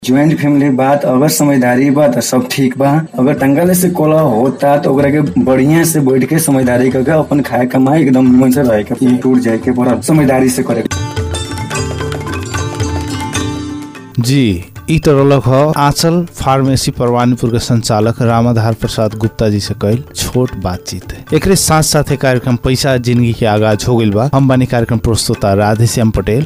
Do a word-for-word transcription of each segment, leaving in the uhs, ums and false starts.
Joint family बात अगर समझदारी बा तो सब ठीक बा। अगर तंगल से कोला होता तो ओकरा के बढ़िया से बैठ के समझदारी करके अपन खाए कमाए एकदम निमन से रह के टूट जाए के पूरा समझदारी से करे। जी ई तरलक ह आंचल फार्मेसी परवानीपुर के संचालक रामाधार प्रसाद गुप्ता जी से कईल छोट बातचीत है। एकरे साथ साथ कार्यक्रम पैसा जिंदगी के आगाज हो गईल बा। हम बानी कार्यक्रम प्रस्तुता राधेश्याम पटेल।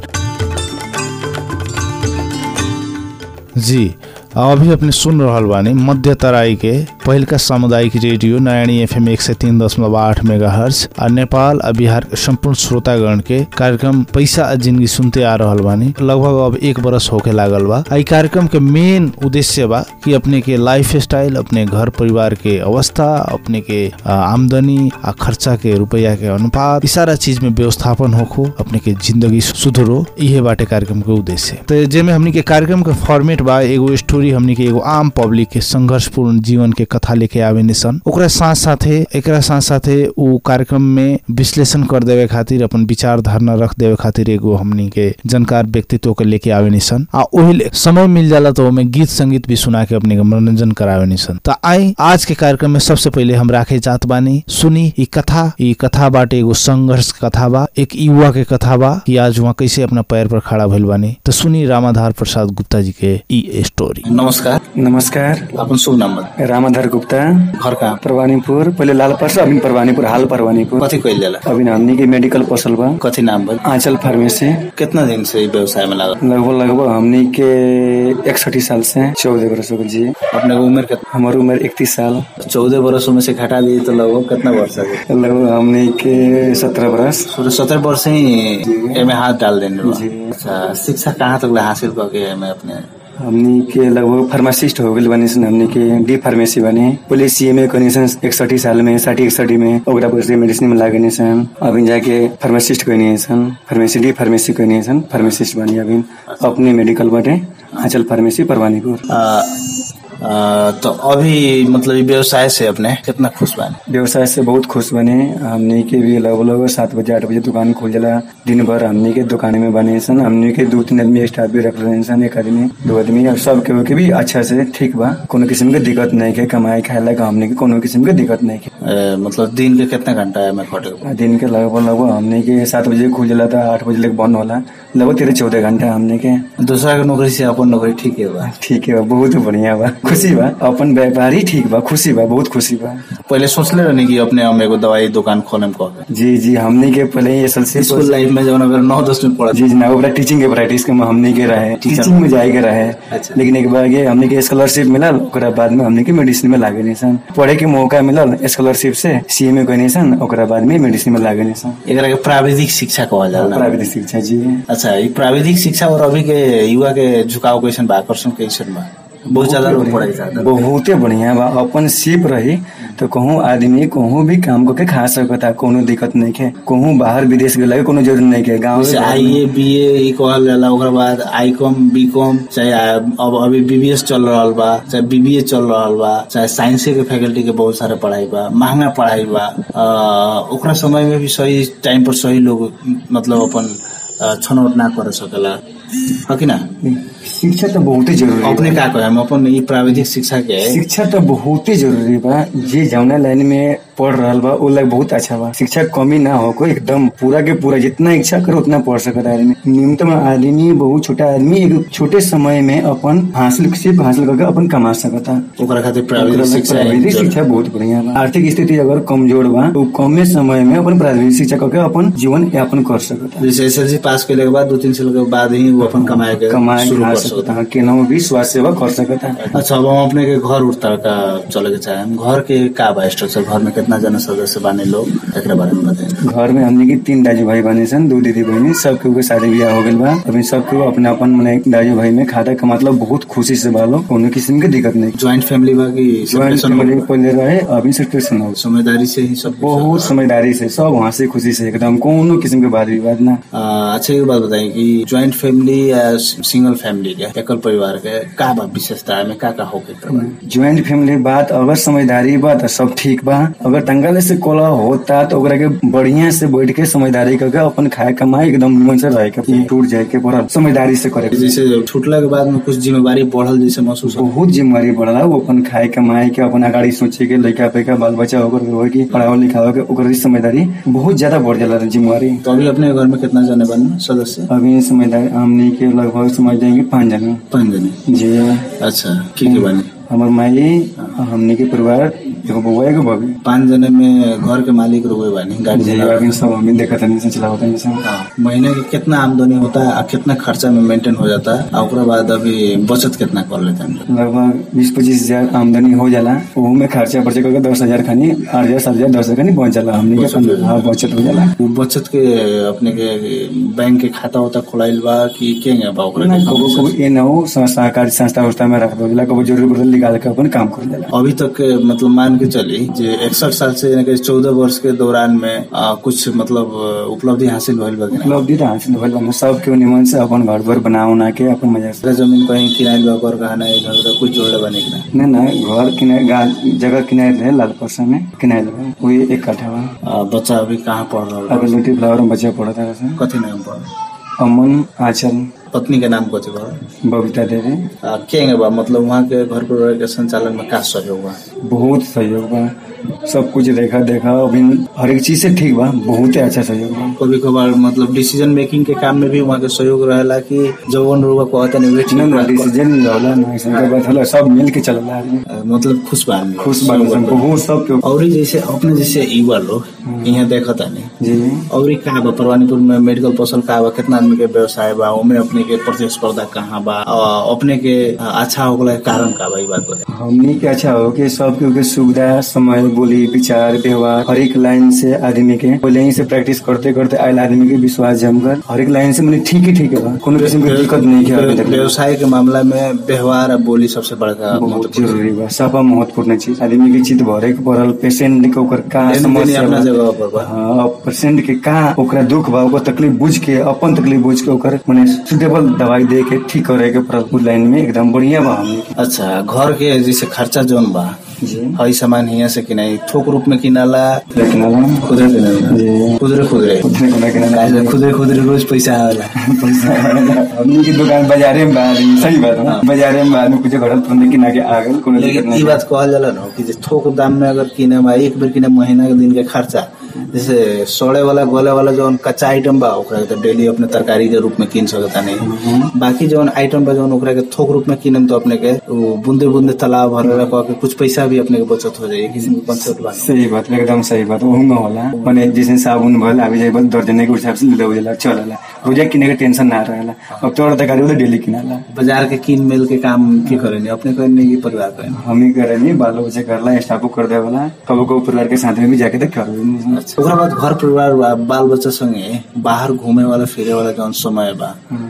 जी अभी अपने सुन रहल बानी मध्य तराई के पहिलका सामुदायिक रेडियो नयानी एफएम एक सौ तीन दशमलव आठ मेगाहर्ट्ज और नेपाल और बिहार के संपूर्ण श्रोतागण के कार्यक्रम पैसा और जिंदगी सुनते आ रहल बानी। लगभग अब एक बरस होके लागल बा। आई कार्यक्रम के मेन उद्देश्य बा कि अपने के लाइफ स्टाइल, अपने घर परिवार के अवस्था, अपने के आमदनी आ खर्चा के रुपया के अनुपात, सारा चीज में व्यवस्थापन होखो, अपने के जिंदगी सुधरो, इहे बाटे कार्यक्रम के उद्देश्य। तो जेमे हमनी के कार्यक्रम के फॉर्मेट बा एगो स्टोरी हमनी के एगो आम पब्लिक के संघर्षपूर्ण जीवन के कथा लेके आवे निसन। ओकरा साथ साथे एकरा साथ साथे उ कार्यक्रम में विश्लेषण कर देवे खातिर, अपन विचार धारणा रख देवे खातिर एगो हमनी के जानकार व्यक्तित्व के लेके आवे निसन। आ ओही समय मिल जाला तो ओमे गीत संगीत भी सुना के अपने के मनोरंजन करावे निसन। तो आई आज के कार्यक्रम में सबसे पहले हम राखे जात बानी सुनी ई कथा। ई कथा बाटे एगो संघर्ष कथा बा, एक युवा के कथा बा कि आज वहाँ कैसे अपना पैर पर खड़ा भइल बानी। तो सुनी रामाधार प्रसाद गुप्ता जी के ई स्टोरी। नमस्कार। नमस्कार। अपन शुभ नाम? रामाधार गुप्ता। घर कहाँ? परवानीपुर। पहले लालपर्सा, अभी परवानीपुर, हाल परवानीपुर। कथी कइल जाला? अभी हमनी के मेडिकल पसल बा। कथी नाम बा? आंचल फार्मेसी। कितना दिन से व्यवसाय में लागल? लगभग लगभग हमनी के इकसठ साल से चौदह बरसों के। जी। अपने उम्र कितना? हमारी उम्र इकतीस साल। चौदह बरसों में से घटा दिए तो लगभग कितना वर्ष है? लगभग हमनी के सत्रह बरस। सत्रह वर्ष ही एमे हाथ डाल देने। अच्छा, शिक्षा कहाँ तक हासिल करके एमे अपने? हमनी के लगभग फार्मासिस्ट हो गए बनी सन। हमनी के डी फार्मेसी बने। पहले सीएमए करनी सन इकसठ साल में, साठी इकसठ में। ओकरा बाद मेडिसिन में लागे सन। अभी जाके फार्मासिस्ट करनी सन, फार्मेसी डी फार्मेसी करनी सन, फार्मासिस्ट बनी। अभी अपने मेडिकल बाटे आंचल फार्मेसी परवानीपुर। आ, तो अभी मतलब व्यवसाय से अपने कितना खुश बने? व्यवसाय से बहुत खुश बने। हमनी के भी लगभग लगभग सात बजे आठ बजे दुकान खुल जाला। दिन भर हमनी के दुकान में बने सन। हमनी के दो तीन आदमी स्टाफ भी रख रहे सन, एक आदमी दो आदमी, और सब के भी अच्छा से ठीक बा। कोनो किस्म के दिक्कत नहीं के, कमाए खाए लगा हमनी के कोनो किस्म के दिक्कत नहीं के। मतलब दिन के कितना घंटा है मैं खटे? दिन के लगभग लगभग हमनी के सात बजे खुल जाला था, आठ बजे तक बंद होला। लगभग तेरह चौदह घंटा हमनी के। दूसरा के नौकरी से अपन नौकरी ठीक है बा? ठीक है, बहुत बढ़िया बा, खुशी बा। अपन व्यापार ही ठीक बा, खुशी बा, बहुत खुशी बा। पहले सोचले रहनी कि अपने हम एगो दवाई दुकान खोले में? जी जी, हमनी के पहले ये से स्कूल लाइफ में जब अगर नौ दस में पढ़ा। जी जी, ना ओकरा टीचिंग के प्रैक्टिस के हमनी के रहे, टीचिंग में जाए के रहे। अच्छा। लेकिन एक बार ये हमनी के स्कॉलरशिप मिलल, ओकरा बाद में हमनी के मेडिसिन में लागे निसन। पढ़े के मौका मिलल स्कॉलरशिप से, सीएमए करनी सन, ओकरा बाद में मेडिसिन में लागे निसन। एकरा के प्राविधिक शिक्षा कहल जाला। प्राविधिक शिक्षा। जी। अच्छा, ये प्राविधिक शिक्षा और अभी के युवा के झुकाव कैसन बा, आकर्षण कैसन बा? बहुत ज्यादा लोग पढ़ाई करता। बहुते बढ़िया बा। अपन सिप रही तो कहूँ आदमी कहूँ भी काम करके खा सकता, कोनो दिक्कत नहीं है। कहूँ बाहर विदेश गए कोनो जरूरत नहीं है। गाँव से आई ए बी ए कहल जाला, ओकरा बाद आई कॉम बी कॉम, चाहे अब अभी बीबीएस चल रहा बा, चाहे बीबीए चल रहा बा, चाहे साइंस के फैकल्टी के बहुत सारे पढ़ाई बा, महंगा पढ़ाई बा। ओकरा समय में भी सही टाइम पर सही लोग मतलब अपन छनौट ना कर सकेला, है कि ना? शिक्षा तो बहुत ही जरूरी। अपने का कहे हम अपन ये प्राविधिक शिक्षा के शिक्षा तो बहुत ही जरूरी बा। जे जौना लाइन में पढ़ रहा बा वो लाइक बहुत अच्छा बा। शिक्षा कमी ना हो, कोई एकदम पूरा के पूरा जितना इच्छा करो उतना पढ़ सकता है आदमी। न्यूनतम आदमी, बहुत छोटा आदमी एक छोटे समय में अपन हासिल सिर्फ हासिल करके अपन कमा सकता। ओकरा खातिर प्राविधिक शिक्षा शिक्षा बहुत बढ़िया बा। आर्थिक स्थिति अगर कमजोर बा तो कमे समय में अपन प्राविधिक शिक्षा करके अपन जीवन यापन कर सकता। जैसे एसएलसी पास करने के बाद दो तीन साल के बाद ही वो अपन कमाए के कमाए सकता, केनाऊ भी स्वास्थ्य सेवा कर सकता है। अच्छा, अब हम अपने के घर उठता का चले के चाहे, घर के का बा स्ट्रक्चर? घर में कितना जन सदस्य बाने लोग, एक बारे में बताए। घर में हमने की तीन दाजू भाई बने सन, दो दीदी बहनी, सबके शादी ब्याह हो गई बा। अभी सबके अपने अपन मने दाजू भाई में खाता का मतलब बहुत खुशी से बालो, कोनो किस्म की दिक्कत नहीं। ज्वाइंट फैमिली बा की ज्वाइंट फैमिली पहले रहे, अभी सेपरेशन हो। समझदारी से ही सब, बहुत समझदारी से सब, वहाँ से खुशी से एकदम कोनो किस्म के वाद विवाद ना। अच्छा, एक बात बताइए कि ज्वाइंट फैमिली या सिंगल फैमिली के एकल परिवार के का बा विशेषता में का का होके ज्वाइंट फैमिली बात अगर समझदारी बा तो सब ठीक बा। अगर टंगल से कोला होता तो ओकरा के बढ़िया से बैठ के समझदारी करके अपन खाए कमाए एकदम निमन से रहे के टूट जाए के पूरा समझदारी से करे। जैसे छूटला के बाद में कुछ जिम्मेवारी बढ़ल जैसे महसूस बहुत जिम्मेवारी बढ़ला। वो अपन खाए कमाए के अपन अगाड़ी सोचे के लड़का पैका बाल बच्चा होकर हो की पढ़ाओ लिखाओ के ओकर समझदारी बहुत ज्यादा बढ़ जाला जिम्मेवारी। तो अभी अपने घर में कितना जने बन सदस्य? अभी समझदारी हमने के लगभग समझ जाएंगे पाँच जने। पाँच जने जी। अच्छा की के बने? हमार माई हमने के परिवार एगो बउआ एगो बबी। पाँच जने में घर के मालिक रुए बानी गाड़ी जी। सब हमें देखा था नहीं चला होता है। महीने के कितना आमदनी होता है, कितना खर्चा में मेंटेन हो जाता है, और बाद अभी बचत कितना कर लेते हैं? लगभग बीस पच्चीस हजार आमदनी हो जाला। वो में खर्चा पर्चा करके दस हजार खानी आठ हजार सात हजार दस हजार खानी बच जाला। हमने के बचत हो जाला। वो बचत के अपने के बैंक के खाता होता खोलाइल बा कि केंगे बा ओकरा? कबो कबो ये न हो सहकारी संस्था उस्था में रख दो जाला। कबो जरूरी पड़ल निकाल के अपन काम कर जाला। अभी तक मतलब मान के चली जे इकसठ साल से यानी चौदह वर्ष के दौरान में आ, कुछ मतलब उपलब्धि हासिल भइल बा? उपलब्धि तो हासिल भइल बा। सब के निमन से अपन घर द्वार बना उना के अपन मजा से। जमीन कहीं किराए बा घर गहना इधर कुछ जोड़े बने कि ना? ना घर किनारे जगह किनारे रहे लाल परसा में किनारे रहे वही एक काठा बा। बच्चा अभी कहाँ पढ़ रहा? अभी लिटिल फ्लावर में बच्चा पढ़ा था। कथी नाम पढ़? अमन आंचल। पत्नी के नाम कथी बा? बबीता देवी। के बा मतलब वहाँ के घर परिवार के संचालन में का सहयोग बा? बहुत सहयोग बा। सब कुछ देखा देखा अभी हर एक चीज से ठीक बा। बहुत ही अच्छा सहयोग बा। कभी कभार मतलब डिसीजन मेकिंग के काम में भी वहाँ के सहयोग रहेला कि जवन लोग कहते नहीं वेट नहीं डिसीजन नहीं होला ना ऐसा बात होला। सब मिल के चलला मतलब खुश बा खुश बा बहुत सब। और जैसे अपने जैसे युवा लोग यहाँ देखता नहीं जी। और का बा परवानीपुर में मेडिकल पर्सन का बा? कितना आदमी के व्यवसाय बा? उनमें अपने के प्रतिस्पर्धा कहाँ बा? अपने के अच्छा होगला कारण का बा? बात हमने के अच्छा हो के सब के सुविधा समय बोली विचार व्यवहार हर एक लाइन से आदमी के पहले ही से प्रैक्टिस करते करते आयल आदमी के विश्वास जमकर हर एक लाइन से मैंने ठीक ही ठीक है। कोनो किस्म की दिक्कत नहीं है। व्यवसाय के मामला में व्यवहार और बोली सबसे बड़का बहुत जरूरी बा। सब महत्वपूर्ण चीज आदमी के चित भरे के पड़ल। पेशेंट के ओकर का समस्या अपना जगह पर बा। हाँ पेशेंट के का ओकरा दुख बा ओकर तकलीफ बुझ के अपन तकलीफ बुझ के ओकर माने सुटेबल दवाई दे के ठीक करे के पड़ल। लाइन में एकदम बढ़िया बा। अच्छा घर के जैसे खर्चा जोन बा हई सामान हिया से किनाई थोक रूप में किनाला किनाला खुदरे किनाला खुदरे खुदरे खुदरे खुदरे खुदरे रोज पैसा आवेला पैसा हमनी की दुकान बाजारे में बाहर सही बात बाजारे में बाहर कुछ घर तुरंत किना के आ गल। लेकिन ई बात कहल जाला न कि थोक दाम में अगर किने में एक बेर किने महीना के दिन के खर्चा जैसे सड़े वाला गोले वाला जो कच्चा आइटम बा ओकरा के तो डेली अपने तरकारी के रूप में किन सकता नहीं। बाकी जो आइटम बा जो ओकरा के थोक रूप में किनम तो अपने के बूंदे बूंदे तालाब भरला कह के कुछ पैसा भी अपने के बचत हो जाए। किसी के कंसेप्ट बा सही बात एकदम सही बात। ओहुंगा होला माने जैसे साबुन भल आबे जाए बस दर्जन के हिसाब से ले जाला चलला रोजा किने के टेंशन ना रहेला। अब तो तरकारी वाला डेली किनाला बाजार के किन मेल के काम की करेनी अपने करने की परिवार का हम ही करेनी बालो बच्चे करला स्टाफो कर दे वाला कबो को परिवार के साथ में भी जाके देख कर। ओकरा बाद घर परिवार बाल बच्चा संगे बाहर घूमे वाला फिरे वाला जौन समय बा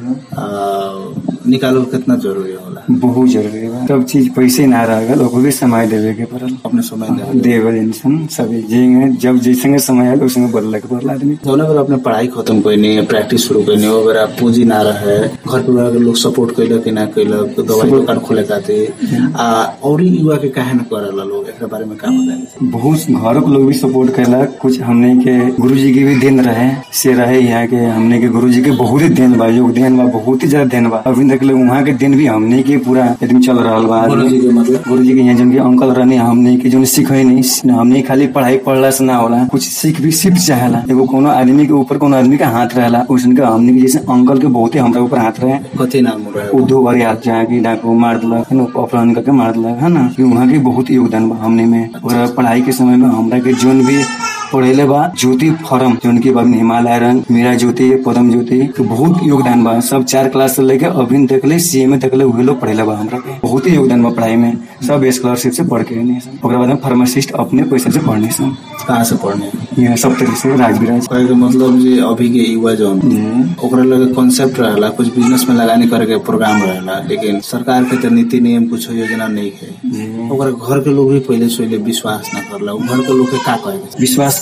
निकालो कितना जरूरी होला? बहुत जरूरी बा। सब चीज पैसे ना रहल ओको भी समय देवे के पड़ल। अपने समय देवे इंसान सभी जेंगे जब जैसे समय आयल उसमें बदले के पड़ल आदमी। जौन अगर अपने पढ़ाई खत्म कइनी प्रैक्टिस शुरू कइनी अगर पूंजी ना रहे घर परिवार के लोग सपोर्ट कइला कि ना कइला दवाई दुकान खोले खातिर आ और युवा के काहे न करेला लोग एकरा बारे में का बताई? बहुत घर के लोग भी सपोर्ट कइला। कुछ हमने के गुरुजी के भी देन रहे से रहे यहाँ के हमने के गुरुजी के बहुत ही देन बा योगदान बा बहुत ही ज्यादा देन बा। अभी तक वहाँ के दिन भी हमने के पूरा एकदम चल रहा बा। गुरुजी के मतलब गुरुजी के यहाँ जिनके अंकल रहने हमने के जो सीखे नहीं हमने खाली पढ़ाई पढ़ला से ना होला कुछ सीख भी सीख चाहेला। एगो कोनो आदमी के ऊपर कोनो आदमी का हाथ रहेला उसन का हमने के जैसे अंकल के बहुत ही हमरा ऊपर हाथ रहे। कथी नाम रहे? उदो बारी हाथ जहाँ की डाकू मार दिलक है ना अपहरण करके मार दिलक है ना वहाँ के बहुत योगदान बा हमने में। और पढ़ाई के समय में हमरा के जोन भी पढ़ेले बा ज्योति फॉरम जो उनके बाद हिमालय रंग मीरा ज्योति पदम ज्योति तो बहुत योगदान बा। सब चार क्लास से लेके अभी तक ले सी ए तक ले वही लोग पढ़ेले बा हमरा के बहुत ही योगदान बा पढ़ाई में। सब स्कॉलरशिप से पढ़ के नहीं सब ओकरा बाद में फार्मासिस्ट अपने पैसे से पढ़ने सब कहाँ से पढ़ने यहाँ सब तरीके से राजविराज कहे के मतलब जे अभी के युवा जो ओकरा लगे कॉन्सेप्ट रहेला कुछ बिजनेस में लगाने करे के प्रोग्राम रहेला लेकिन सरकार के तो नीति नियम कुछ योजना नहीं है। ओकरा घर के लोग भी पहले से विश्वास न करला घर के लोग के का कहे विश्वास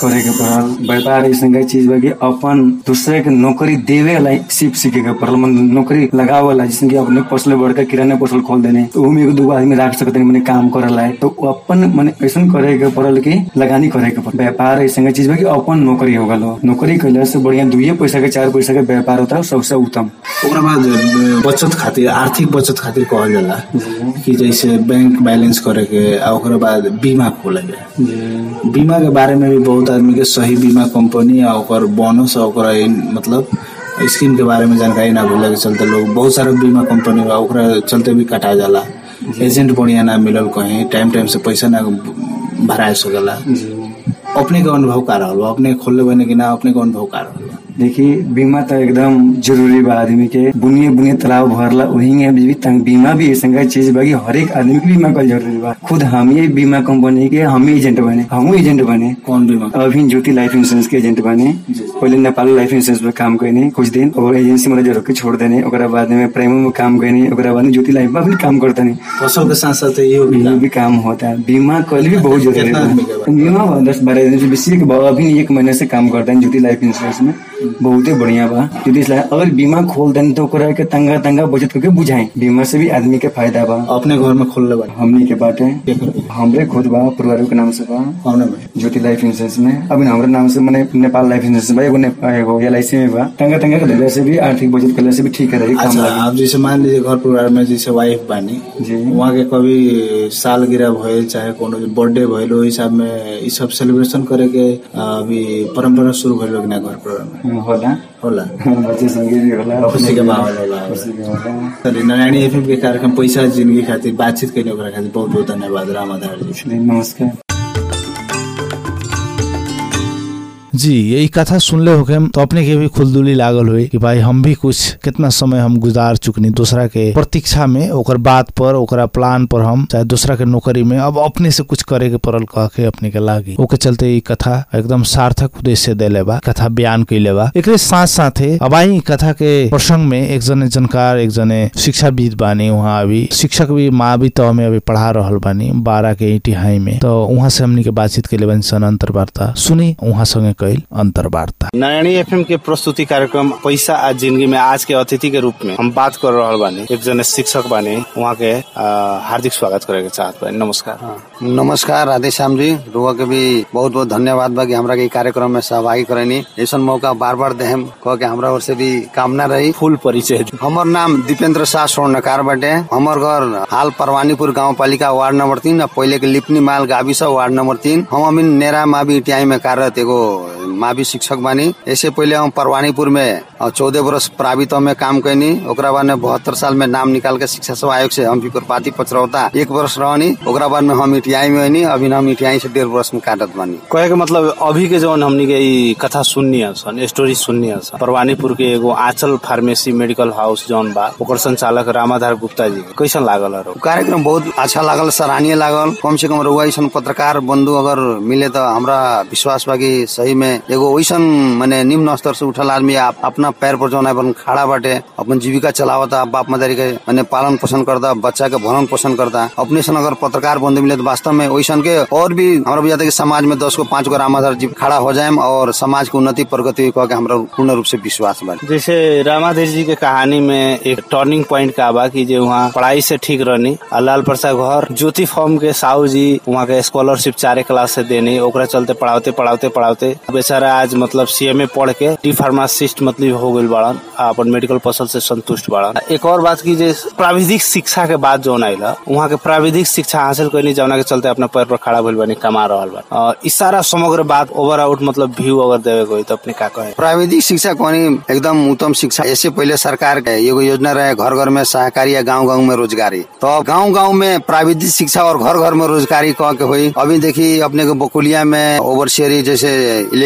करे के पड़ल। व्यापार ऐसा चीज बा कि अपन दूसरे के नौकरी देवे वाला सिर्फ सीखे के पड़ल, नौकरी लगावे वाला, जैसे कि अपने पर्सनल बड़का किराना पर्सल खोल देने तो उमे एगो दूगो आदमी रख सकते हैं, मैंने काम करल है तो अपन मैंने ऐसा करे के पड़ल कि लगानी करे के पड़ल। व्यापार ऐसा चीज बा कि अपन नौकरी हो गलो, नौकरी कैला से बढ़िया दुइये पैसा के चार पैसा के व्यापार होता है सबसे उत्तम। ओकरा बाद बचत खातिर, आर्थिक बचत खातिर कहल जाला कि जैसे बैंक बैलेंस करे के, ओकरा बाद बीमा खोले के। बीमा के बारे में भी बहुत आदमी के सही बीमा कंपनी और बोनस और मतलब स्कीम के बारे में जानकारी ना भूले के चलते लोग बहुत सारा बीमा कंपनी बा ओकरा चलते भी कटा जाला। एजेंट बढ़िया ना मिलल, कहीं टाइम टाइम से पैसा ना भरा सकेला। अपने का अनुभव का रहल, अपने खोलले बने कि ना, अपने का अनुभव का रहल? देखिए बीमा तो एकदम जरूरी बा आदमी के, बुनिए बुनिए तालाब भरला वही भी बीमा भी ऐसा चीज बा कि हर एक आदमी के बीमा का जरूरी बा। खुद हम ही बीमा कंपनी के हम ही एजेंट बने, हम एजेंट बने। कौन बीमा? अभी ज्योति लाइफ इंश्योरेंस के एजेंट बने। पहले नेपाल लाइफ इंश्योरेंस में काम करने कुछ दिन और एजेंसी में रोक के छोड़ देने, बाद में प्राइमो में काम करने, बाद में ज्योति लाइफ में भी काम करते नहीं। फसल के साथ साथ ये भी काम होता है। बीमा कल भी बहुत जरूरी है। बीमा दस बारह दिन से बेसी अभी एक महीने से काम करता है ज्योति लाइफ इंश्योरेंस में, बहुत ही बढ़िया बा। अगर बीमा खोल दें तो के तंगा तंगा बचत करके बुझाएं, बीमा से भी आदमी के फायदा बा। अपने घर में खोल ले बा? हमनी के बाटे हमरे खुद बा, परिवार के नाम से बा ज्योति लाइफ इंश्योरेंस में। अभी हमारे नाम से मैंने नेपाल लाइफ इंश्योरेंस बा, एगो एल आई सी में बा। तंगा तंगा के धैर्य से भी आर्थिक बचत करने से भी ठीक रही। अच्छा, आप जैसे मान लीजिए घर परिवार में जैसे वाइफ बानी जी, वहाँ के कभी सालगिरह भइल चाहे कोनो बर्थडे भइल, ओहि हिसाब में ई सब सेलिब्रेशन करे के अभी परंपरा शुरू भइल कि ना घर परिवार में? होला होला बच्चे संगे भी होला, खुशी के माहौल होला। नारायणी एफएम के कार्यक्रम पैसा जिंदगी खातिर बातचीत करने ओकरा खातिर बहुत बहुत धन्यवाद रामाधार जी। नमस्कार जी। यही कथा सुनले हो के तो अपने के भी खुलदुली लागल हुई कि भाई हम भी कुछ कितना समय हम गुजार चुकनी दूसरा के प्रतीक्षा में, ओकर बात पर ओकरा प्लान पर हम चाहे दूसरा के नौकरी में अब अपने से कुछ करे के पड़ल कह के अपने के लागी। ओके चलते ये कथा एकदम सार्थक उद्देश्य देले बा, कथा बयान कैले बा। एकरे साथ साथे अब आई कथा के प्रसंग में एक जने जानकार एक जने शिक्षाविद बानी, वहाँ अभी शिक्षक भी मावी तो हमें अभी पढ़ा रहल बानी बारह के इटिहाई में, तो वहाँ से हमनी के बातचीत कैले बानी सन अंतर्वार्ता सुनी वहाँ संगे अंतर्वार्ता। नारायणी एफएम के प्रस्तुति कार्यक्रम पैसा आज जिंदगी में आज के अतिथि के रूप में हम बात कर रहा बानी एक जने शिक्षक बानी, वहाँ के हार्दिक स्वागत करे के चाहत बानी। नमस्कार। हाँ। नमस्कार राधे श्याम जी, रुआ के भी बहुत बहुत धन्यवाद बा कि हमरा के कार्यक्रम में सहभागी करनी। ऐसा मौका बार बार देहम कह के हमरा ओर से भी कामना रही। फुल परिचय? हमर नाम दीपेंद्र शाह स्वर्णकार बाटे। हमर घर हाल परवानीपुर गाँव पालिका वार्ड नंबर तीन, पहले के लिपनी माल गाविस वार्ड नंबर तीन। हम अभी नेरा मावी टियाई में कार्यरत एगो मावी शिक्षक बानी। ऐसे पहले हम परवानीपुर में चौदह वर्ष प्रावित में काम करनी, ओकरा बाद में बहत्तर साल में नाम निकाल के शिक्षा सेवा आयोग से हम पाती पचरौता एक वर्ष रहनी। ओकरा बाद में हम इटियाई में हनी, अभी हम इटियाई से डेढ़ वर्ष में काटत बानी। कहे के मतलब अभी के जौन हमनी के कथा सुननी है सन, स्टोरी सुननी है सन, परवानीपुर के एगो आंचल फार्मेसी मेडिकल हाउस जौन बा ओकर संचालक रामाधार गुप्ता जी, कैसन लागल? कार्यक्रम बहुत अच्छा लागल, सराहनीय लागल। कम से कम रउआ ऐसा पत्रकार बंधु अगर मिले तो हमरा विश्वास बा कि सही में एगो वैसन माने निम्न स्तर से उठल आदमी आप अपना पैर पर जौन अपन खड़ा बाटे, अपन जीविका चलावता, बाप मदारी के माने पालन पोषण करता, बच्चा के भरण पोषण करता। अपने से अगर पत्रकार बंधु मिले तो वास्तव में वैसन के और भी हमरा बुझाता है कि समाज में दस को पांच को रामाधार जी खड़ा हो जाए और समाज की उन्नति प्रगति कह के हमरा पूर्ण रूप से विश्वास बा। जैसे रामाधार जी के कहानी में एक टर्निंग पॉइंट का बा कि जो वहाँ पढ़ाई से ठीक रहनी, लाल प्रसाद घर ज्योति फॉर्म के साहू जी वहाँ के स्कॉलरशिप चारे क्लास से देनी, ओकरा चलते पढ़ाते पढ़ाते पढ़ाते बेचारा आज मतलब सीएमए पढ़ के डी फार्मासिस्ट मतलब हो गई बाड़न, अपन मेडिकल पर्सन से संतुष्ट बाड़न। एक और बात की जे प्राविधिक शिक्षा के बाद जो आइला वहाँ के प्राविधिक शिक्षा हासिल करनी, जौना के चलते अपने पैर पर खड़ा भइल बानी, कमा रहल बा। इस सारा समग्र बात ओवर आउट मतलब व्यू अगर देवे कोई तो अपने का कहे? प्राविधिक शिक्षा कोनी एकदम उत्तम शिक्षा। ऐसे पहले सरकार के एगो योजना रहे घर घर में सहकारी या गाँव गाँव में रोजगारी, तो गाँव गाँव में प्राविधिक शिक्षा और घर घर में रोजगारी कह के हुई। अभी देखी अपने को बकुलिया में ओवरसियरी जैसे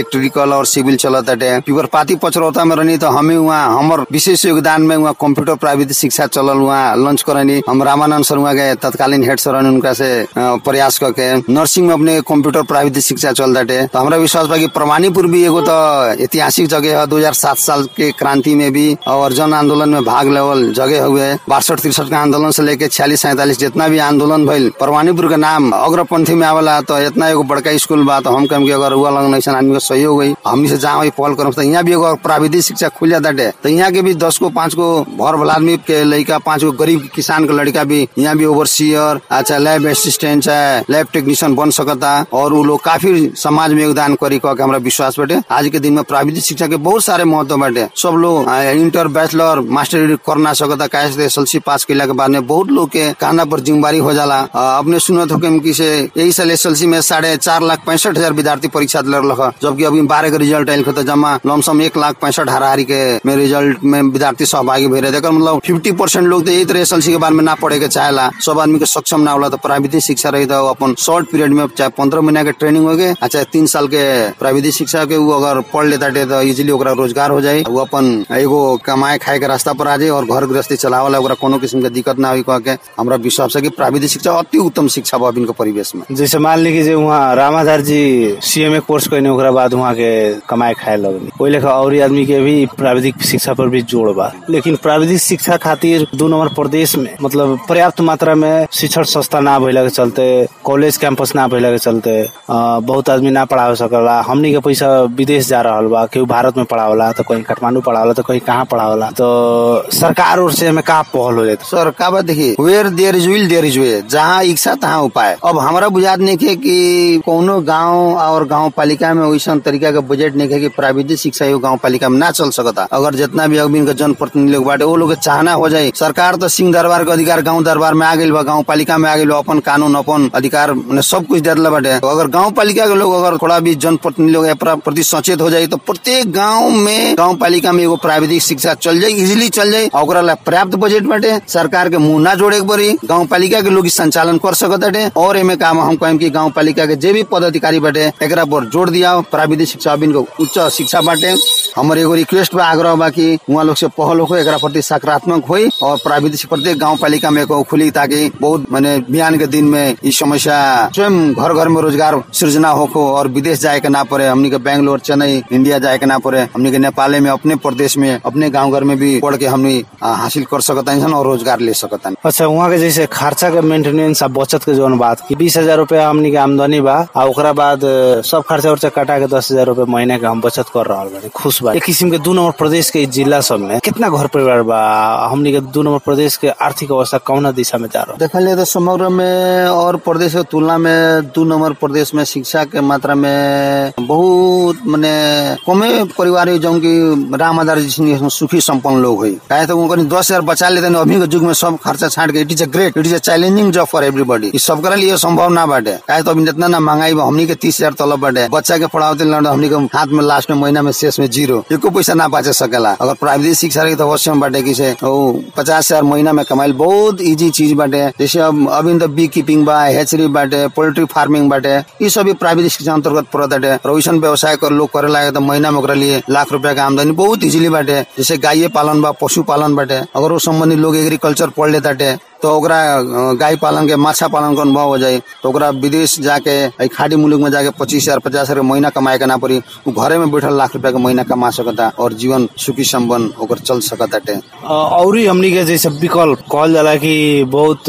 इलेक्ट्रिकल और सिविल चलत हटे। पिपरपाती पचरौता में रहनी तो हमें वहाँ हमर विशेष योगदान में वहाँ कंप्यूटर प्राविधिक शिक्षा चलल वहाँ लॉन्च करनी। हम रामानंद सर वहाँ के तत्कालीन हेड सर उनका से प्रयास करके नर्सिंग में अपने कंप्यूटर प्राविधिक शिक्षा चल हटे। तो हमारा विश्वास बा कि परवानीपुर भी एगो तो ऐतिहासिक जगह है। दो हजार सात साल के क्रांति में भी और जन आंदोलन में भाग लेवल जगह हुए। बासठ तिरसठ का आंदोलन से लेके छियालीस सैतालीस जितना भी आंदोलन भइल परवानीपुर का नाम अग्रपंथी में आवेला। तो इतना एगो बड़का स्कूल बा तो हम कम की अगर हुआ लगन ऐसा आदमी को सहयोग हुई हमनी से जहाँ पहल करम तो यहाँ भी एगो प्राविधिक शिक्षा खुल जाता है। तो यहाँ के भी दस को पांच को भर भला आदमी के लड़का पांच को गरीब किसान का लड़का भी यहाँ भी ओवरसीयर अच्छा लैब असिस्टेंट चाहे लैब टेक्नीशियन बन सकता और वो लोग काफी समाज में योगदान करी कह के हमारा विश्वास बाटे। आज के दिन में प्राविधिक शिक्षा के बहुत सारे महत्व बाटे। सब लोग इंटर बैचलर मास्टर डिग्री करना सकता कैसे एस एल सी पास के बाद में बहुत लोग के कहना पर जिम्मेवारी हो जाला। अपने सुनत हो कि से यही साल एस एल सी में साढ़े चार लाख पैंसठ हजार विद्यार्थी परीक्षा दिल रहा जबकि अभी बारह का रिजल्ट आयल तो जमा लमसम एक लाख पैंसठ हाराहारी के में रिजल्ट में विद्यार्थी सहभागी भे रहे। मतलब फिफ्टी परसेंट लोग तो यही तरह एस एल सी के बारे में ना पढ़े के चाहेला। सब आदमी के सक्षम ना होला तो प्राविधिक शिक्षा रही तो अपन शॉर्ट पीरियड में चाहे पंद्रह महीना के ट्रेनिंग हो गए चाहे तीन साल के प्राविधिक शिक्षा के वो अगर पढ़ लेता तो इजिली ओकरा रोजगार हो जाये। वो अपन एगो कमाए खाए के रास्ता पर आ जाए और घर गृहस्थी चलावला ओकरा कोनो किस्म के दिक्कत ना हुई कह के हमारा विश्वास है कि प्राविधिक शिक्षा अति उत्तम शिक्षा बा इनके परिवेश में। जैसे मान ली कि वहाँ रामाधार जी सीएमए कोर्स करने ओकरा बाद वहाँ के कमाए खाए लगनी कोई लेखा और आदमी के भी प्राविधिक शिक्षा पर भी जोड़ बा। लेकिन प्राविधिक शिक्षा खातिर दो नंबर प्रदेश में मतलब पर्याप्त मात्रा में शिक्षण संस्था ना भइला के चलते कॉलेज कैंपस ना भइला के चलते बहुत आदमी ना पढ़ा सकला। हमनी के पैसा विदेश जा रहा बा केहू भारत में पढ़ावला तो कहीं काठमांडू पढ़ावला तो कहीं कहाँ पढ़ावला। तो सरकार और से हमें कहाँ पहल हो जाए सर का बात देखिए where there is will there is way जहाँ इच्छा तहाँ उपाय। अब हमारा बुझात नहीं है कि कोनो गांव और गांव पालिका में वैसा तरीका का बजट नहीं है कि प्राविधिक शिक्षा गांव पालिका में ना चल सकता। अगर जितना भी अभी जनप्रतिनिधि लोग बाटे वो लोग चाहना हो जाये। सरकार तो सिंह दरबार का अधिकार गाँव दरबार में आ गई बा गाँव पालिका में आ गई अपन कानून अपन अधिकार सब कुछ दे दिला बाटे। तो अगर गाँव पालिका के लोग अगर थोड़ा भी जनप्रतिनिधि लोग प्रति सचेत हो जाये तो प्रत्येक गाँव में गाँव पालिका में एगो प्राविधिक शिक्षा चल जाये इजिली चल जाये और पर्याप्त बजट बाटे। सरकार के मुंह ना जोड़े के पड़ी गाँव पालिका के लोग संचालन कर सकते और एमे काम हम कहें कि गाँव पालिका के जे भी पदाधिकारी बाटे एकरा पर जोड़ दिया प्राविधिक शिक्षा अभियान को उच्च शिक्षा बाटे। हमारे एगो रिक्वेस्ट बा आग्रह बा कि वहाँ लोग से पहल हो एकरा प्रति सकारात्मक हुई और प्राविधिक प्रत्येक गाँव पालिका में खुली ताकि बहुत मैंने बिहान के दिन में इस समस्या स्वयं घर घर में रोजगार सृजना हो और विदेश जाए के ना पड़े। हमनी के बैंगलोर चेन्नई इंडिया जाए के ना पड़े। हमनी के नेपाल में अपने प्रदेश में अपने गाँव घर में भी पढ़ के हमनी हासिल कर सकता और रोजगार ले सकता। अच्छा वहाँ के जैसे खर्चा के मेंटेनेंस आ बचत के जो बात की बीस हजार रूपया हमनी के आमदनी बा आ ओकरा बाद सब खर्चा उर्चा कटा के दस हजार रूपया महीने के हम बचत कर रहा बानी खुश बा। एक किस्म के दो नंबर प्रदेश के जिला सब में कितना घर परिवार बा हमनी के दो नंबर प्रदेश के आर्थिक अवस्था कौन दिशा में जा रहा देखा लिया तो समग्र में और प्रदेश के तुलना में दो नंबर प्रदेश में शिक्षा के मात्रा में बहुत मैंने कमे परिवार जो की राम आधार जी सुखी संपन्न लोग हुई चाहे तो उनको दस हजार बचा लेते अभी के युग में सब खर्चा छाट के it is a great it is a challenging job for everybody. इस सबके लिए संभव ना बाटे चाहे तो अभी इतना ना महंगाई हमनी के तीस हजार तलब बाटे बच्चा के पढ़ाते हमनी के हाथ में लास्ट में महीना में शेष में जीरो एको पैसा ना बचा सकेला। अगर प्राइवेट शिक्षा रही तो अवश्य बाटे कि से पचास हजार महीना में कमाई बहुत इजी चीज बाटे। जैसे अब अभी तो बी कीपिंग बा हेचरी बाटे पोल्ट्री फार्मिंग बाटे ये सब प्राइवेट शिक्षा अंतर्गत पड़ता है। रोशन व्यवसाय कर लोग करे लागे तो महीना में लिए लाख रुपया का आमदनी बहुत इजिली बाटे। जैसे गाय पालन बा पशु पालन बाटे अगर वो संबंधित लोग एग्रीकल्चर पढ़ लेता तो ओकरा गाय पालन के माछा पालन के अनुभव हो जाये तो ओकरा विदेश जाके खाड़ी मुल्क में जाके पच्चीस हजार पचास हजार महीना कमाए के ना पड़ी वो घरे में बैठल लाख रुपया के महीना कमा सकता और जीवन सुखी संपन्न ओकर चल सकता। और हमनी के जैसे विकल्प कहल जाला कि बहुत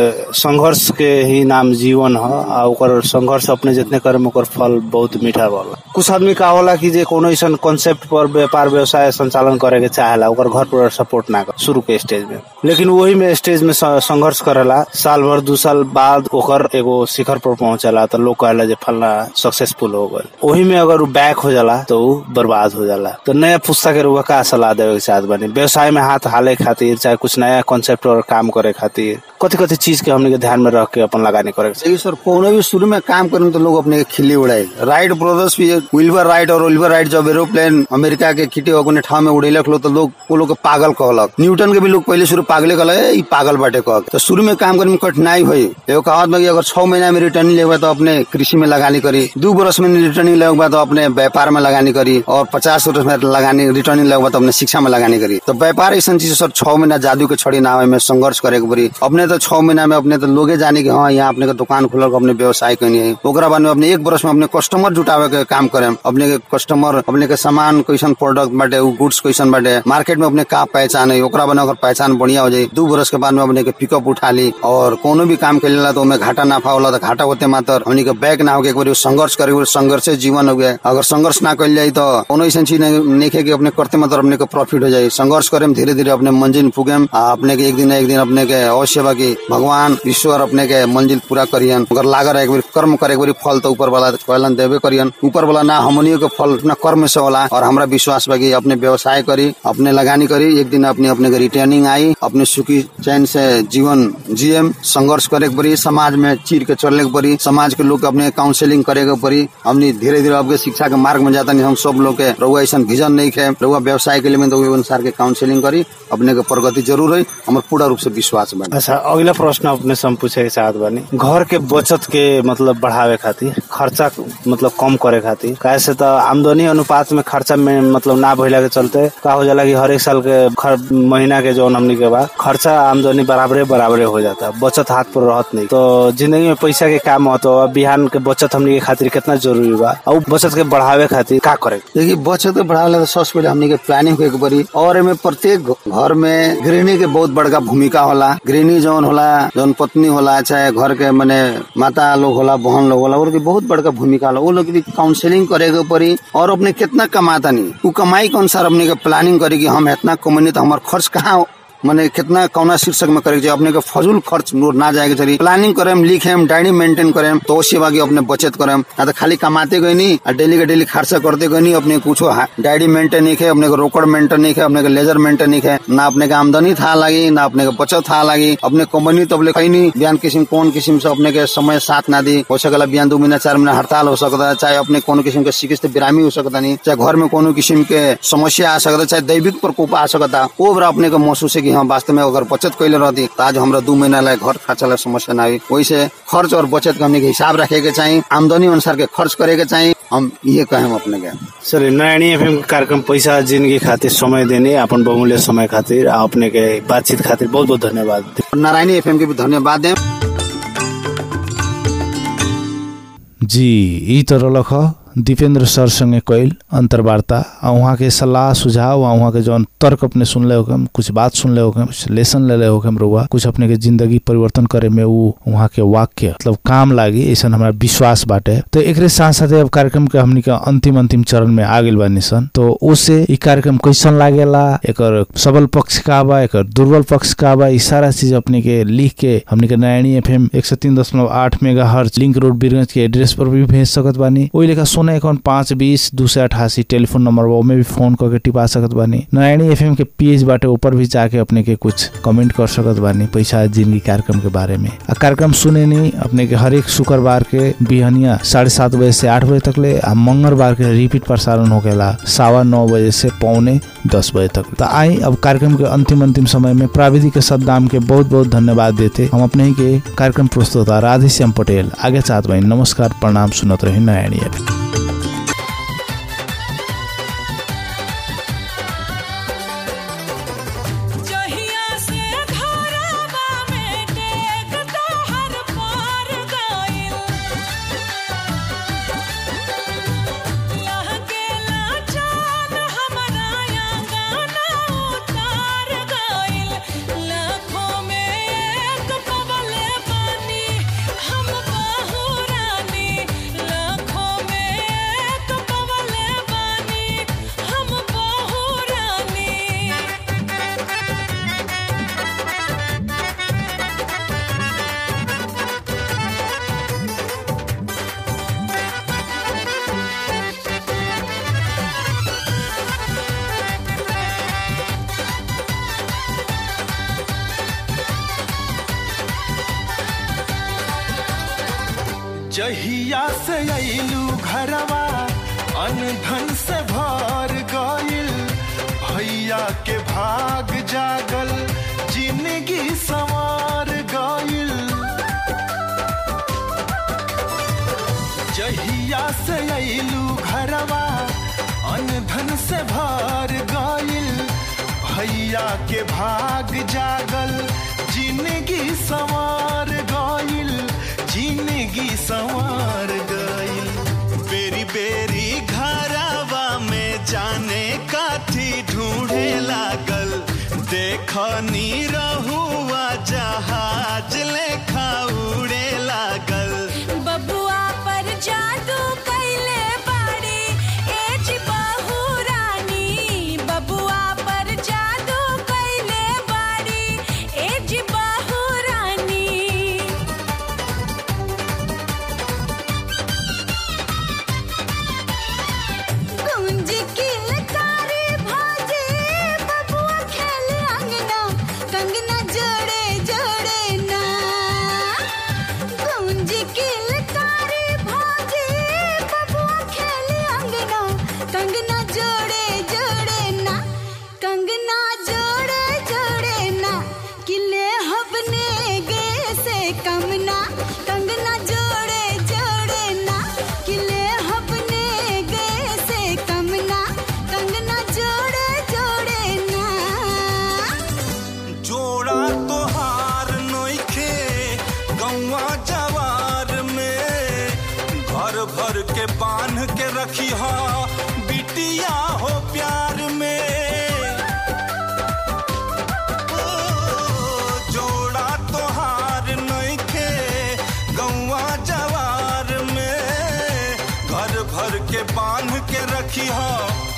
संघर्ष के ही नाम जीवन है और संघर्ष अपने जितने कर्म ओकर फल बहुत मीठा होला। कुछ आदमी का होला कि जे कोनो ऐसा कॉन्सेप्ट पर व्यापार व्यवसाय संचालन करे के चाहेला ओकर घर पर सपोर्ट ना कर शुरू के स्टेज में लेकिन वही में स्टेज में संघर्ष करेला साल भर दो साल बाद ओकर एगो शिखर पर पहुंचेला तो लोग कहला जे फलना सक्सेसफुल हो गए वही में अगर बैक हो जाला तो बर्बाद हो जाला। तो नया पुस्ता के रुआ का सलाह देवे के साथ बने व्यवसाय में हाथ हाले खातिर चाहे कुछ नया कॉन्सेप्ट और काम करे खातिर कथी कथी चीज के हमने के ध्यान में रख के अपन लगाने करे सर कोनो भी शुरू में काम करें तो लोग अपने खिल्ली उड़ाए। राइट ब्रदर्स भी विल्बर राइट और ओलिवर राइट जब एरोप्लेन अमेरिका के किटे ठाव में उड़ेलक लो तो लोग वो लोग पागल कहलक। न्यूटन के भी लोग पहले शुरू पागले कहल पागल बाटे कह तो शुरू में काम करने में कठिनाई हुई। एगो कहावत में अगर छह महीना में रिटर्निंग लेगा तो अपने कृषि में लगानी करी, दो वर्ष में रिटर्निंग लेगा तो अपने व्यापार में लगानी करी, और पचास वर्ष में लगानी रिटर्निंग लेगा तो अपने शिक्षा में लगानी करी। तो व्यापार ऐसा चीज सर छह महीना जादू के छड़ी ना में संघर्ष करे के पड़ी। अपने तो छह महीना में अपने तो लोगे जाने के हाँ यहाँ अपने दुकान खुलल अपने व्यवसाय करनी है। ओकरा बाद में अपने एक वर्ष में अपने कस्टमर जुटावे के काम करे, अपने के कस्टमर अपने के सामान कैसन प्रोडक्ट बाटे, गुड्स कैसन बाटे, मार्केट में अपने का पहचान है, ओकरा बाद अगर पहचान बढ़िया हो जाए दो वर्ष के बाद में अपने के पिकअप उठा ली और कोनो भी काम के तो घाटा नाफा होला तो घाटा होते मात्र हमनी के बैक ना हो गए संघर्ष करे, संघर्ष जीवन हो गया। अगर संघर्ष ना कर जाए तो कोनो ऐसा चीज नहीं कि अपने करते मतलब अपने को प्रॉफिट हो जाए। संघर्ष करे धीरे धीरे अपने मंजिल पुगेम, अपने के एक दिन एक दिन अपने के अवश्य बा कि भगवान ईश्वर अपने के मंजिल पूरा करियन। अगर लागर एक बार कर्म करे एक बार फल तो ऊपर वाला कहलन देवे करियन, ऊपर वाला ना हमनियों के फल अपना कर्म से होला। और हमरा विश्वास बा कि अपने व्यवसाय करी, अपने लगानी करी, एक दिन अपने अपने रिटर्निंग आई, अपने सुखी चैन से जीवन जियम। संघर्ष करे के पड़ी, समाज में चीर के चलने के पड़ी, समाज के लोग अपने काउंसलिंग करे के पड़ी। हमने धीरे धीरे आपके शिक्षा के मार्ग में जाता नहीं, हम सब लोग के रउआ ऐसा विजन नहीं है, रउआ व्यवसाय के लिए तो अनुसार के काउंसलिंग करी, अपने के प्रगति जरूर है, हमारे पूरा रूप से विश्वास बने। अच्छा, अगला प्रश्न अपने से हम पूछे के चाहत बानी, घर के बचत के मतलब बढ़ावे खातिर, खर्चा मतलब कम करे खातिर, कैसे तो आमदनी अनुपात में खर्चा में मतलब ना भइला के चलते का हो जाला कि हर एक साल के महीना के जो हमनी के बाद खर्चा आमदनी बराबरे बराबरे हो जाता, बचत हाथ पर रहत नहीं। तो जिंदगी में पैसा के काम हो तो बिहान के बचत हमनी के खातिर कितना जरूरी बा, और बचत के बढ़ावे खातिर का करे? देखिए बचत बढ़ावे तो सबसे पहले हमनी के प्लानिंग होके पड़ी, और एमे प्रत्येक घर में गृहिणी के बहुत बड़का भूमिका होला। गृहिणी जौन होला, जौन पत्नी होला, चाहे घर के माने माता लोग होला, बहन लोग होला, उनकी बहुत बड़का भूमिका होला। वो लोग भी काउंसलिंग करे के पड़ी, और अपने कितना कमाता नहीं वो कमाई के अनुसार अपने के प्लानिंग करे कि हम इतना कमानी तो हमारा खर्च कहाँ माने कितना कौना शीर्षक में करे अपने के फजूल खर्च ना जाएगा चाहिए। प्लानिंग करें, लिखें, डायरी मेंटेन करें तो सेवा की अपने बचत करें, ना तो खाली कमाते गए नहीं और डेली के डेली खर्चा करते गए नहीं। अपने कुछ डायरी मेंटेन नहीं है, अपने को रोकड़ मेंटेन नहीं है, अपने को लेजर मेंटेन नहीं है, ना अपने का आमदनी था लगी ना अपने का बचत था लगी। अपने कंपनी तो कहीं नहीं बयान किस्म कौन किस्म से अपने के समय साथ ना दी हो सकता, बयान दो महीना चार महीना हड़ताल हो सकता है, चाहे अपने कोनो किस्म के चिकित्सा बिरामी हो सकता नहीं, चाहे घर में कोनो किस्म के समस्या आ सकता, चाहे दैविक प्रकोप आ सकता, वो बड़ा अपने को महसूस है कि हाँ वास्तव में अगर बचत कैले रहती तो आज हमारा दो महीना लाए घर खर्चा ला समस्या ना हुई। वैसे खर्च और बचत का हमने के हिसाब रखे के चाहिए, आमदनी अनुसार के खर्च करे के चाहिए। हम ये कहें अपने के सर नयानी एफएम कार्यक्रम पैसा जिंदगी खातिर समय देने अपन बहुमूल्य समय खातिर अपने के बातचीत खातिर बहुत बहुत धन्यवाद। नारायणी एफएम के भी धन्यवाद दें जी। ई तो रख दीपेंद्र सर संगे कैल अंतर्वार्ता, वहाँ के सलाह सुझाव, वहाँ के जौन तर्क अपने सुन ले होकम, कुछ बात सुन ले होकम, कुछ लेसन ले ले होकम रुआ, कुछ अपने के जिंदगी परिवर्तन करे में वो वहाँ के वाक्य मतलब काम लागी, ऐसा हमारा विश्वास बाटे। तो एक साथ साथ अब कार्यक्रम के हमनी के अंतिम अंतिम चरण में आ गइल बानी सन। तो उससे ई कार्यक्रम कैसन लागेला, एकर सबल पक्ष का बा, एकर दुर्बल पक्ष का बा, ई सारा चीज अपने के लिख के हमनी के नयानी एफएम एक सौ तीन दशमलव आठ megahertz link road Birgunj के एड्रेस पर भी भेज सकत बानी। ओई लेखा सोना अकाउंट पाँच बीस दो सौ अठासी टेलीफोन नंबर वो में भी फोन करके टिपा सकत बानी। नयानी एफएम के पेज बाटे ऊपर भी जाके अपने के कुछ कमेंट कर सकत बानी पैसा जिंदगी कार्यक्रम के बारे में। आ कार्यक्रम सुने नहीं अपने के हर एक शुक्रवार के बिहनिया साढ़े सात बजे से आठ बजे तक ले, आ मंगलवार के रिपीट प्रसारण होकेला सवा नौ बजे से पौने दस बजे तक। तो आई अब कार्यक्रम के अंतिम अंतिम समय में प्राविधिक सद्दाम के बहुत बहुत धन्यवाद देते हम अपने ही के कार्यक्रम प्रस्तुता राधेश्याम पटेल आगे चाहत भाई नमस्कार प्रणाम सुनत रहे नयानी एफएम। जहिया से अइलू घरवा अनधन से भर गइल, भैया के भाग जागल जिंदगी संवार जहिया से अइलू घरवा अनधन से भर गइल भैया के भाग जागल जिंदगी संवार गइल जिंदगी संवार गइल बेरी बेरी घरवा में जाने काथी ढूंढे लागल देखनी रहुआ जहाज लेखा उड़े लागल बबुआ पर जादू कैले बाड़ी एज बहू रानी बबुआ पर जादू कैले बाड़ी एज बहू रानी गुंज किलकारी भाजे बबुआ खेले अंगना कंगना जोड़े जोड़े ना गुंज किलकारी भाजे बबुआ खेले अंगना कंगना जोड़े जोड़े ना कंगना जोड़े जोड़े ना किले हबने गे से कमना कंगना जोड़े जोड़े ना किले हबने गे से कमना कंगना जोड़े जोड़े ना जोड़ा तोहार नोखे गौवा जवार में घर भर के बांध के रखी हो बिटिया हो प्यार में ओ, जोड़ा तोहार नोखे गौवा जवार में घर भर के बांध के रखी हो